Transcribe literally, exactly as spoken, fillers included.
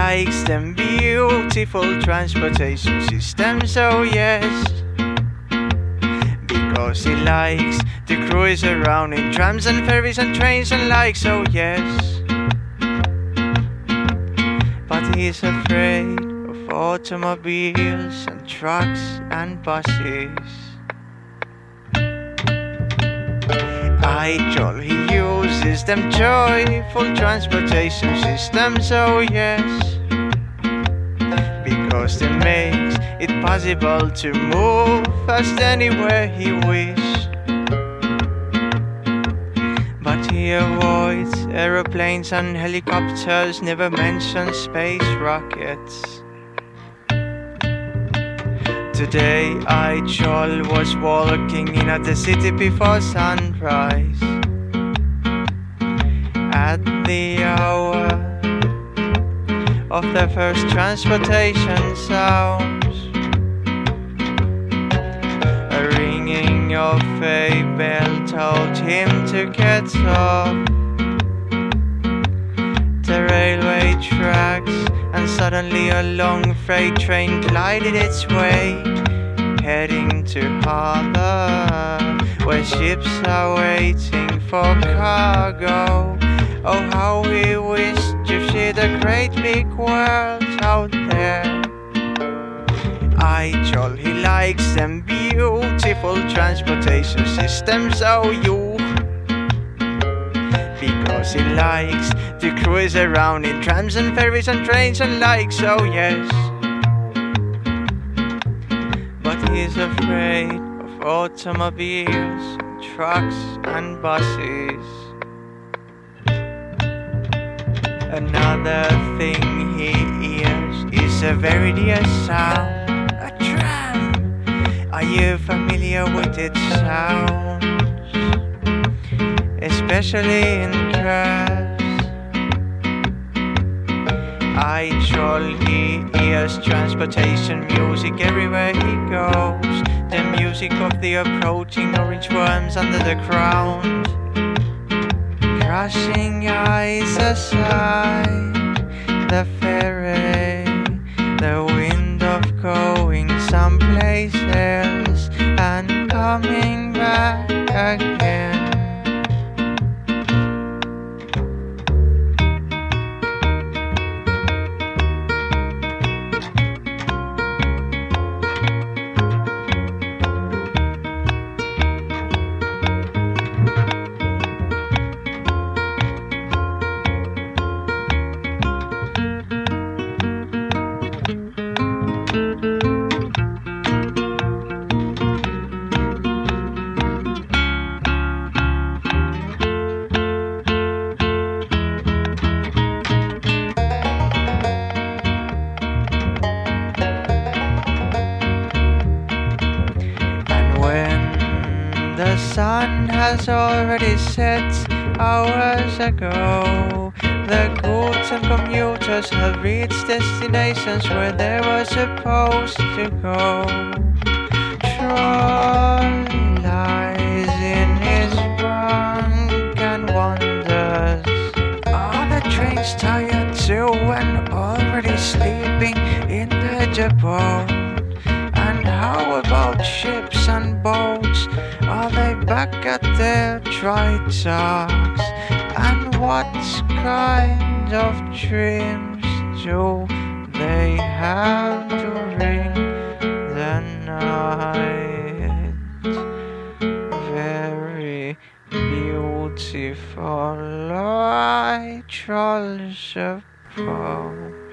likes them beautiful transportation systems, oh yes. Because he likes to cruise around in trams and ferries and trains and likes, oh yes. But he's afraid of automobiles and trucks and buses. I troll, he uses them joyful transportation systems, oh yes. Because they makes it possible to move fast anywhere he wish. But he avoids aeroplanes and helicopters, never mentions space rockets. Today I Troll was walking in at the city before sunrise. At the hour of the first transportation sounds, a ringing of a bell told him to get off the railway tracks, and suddenly a long freight train glided its way, heading to Harlem, where ships are waiting for cargo. Oh, how he wished to see the great big world out there. I Troll, he likes them beautiful transportation systems, oh you. Because he likes to cruise around in trams and ferries and trains and likes, oh yes. But he's afraid of automobiles, trucks and buses. Another thing he hears is a very dear sound, a tram. Are you familiar with its sounds? Especially in cars. I Troll, he hears transportation music everywhere he goes. The music of the approaching orange worms under the ground. Crushing eyes aside, the ferry, the wind of going someplace else and coming back again. The sun has already set hours ago. The goods and commuters have reached destinations where they were supposed to go. Troll lies in his bunk and wonders, are the trains tired too and already sleeping in the depot? And how about ships and boats? Are they back at their dry docks? And what kind of dreams do they have during the night? Very beautiful, I Troll suppose.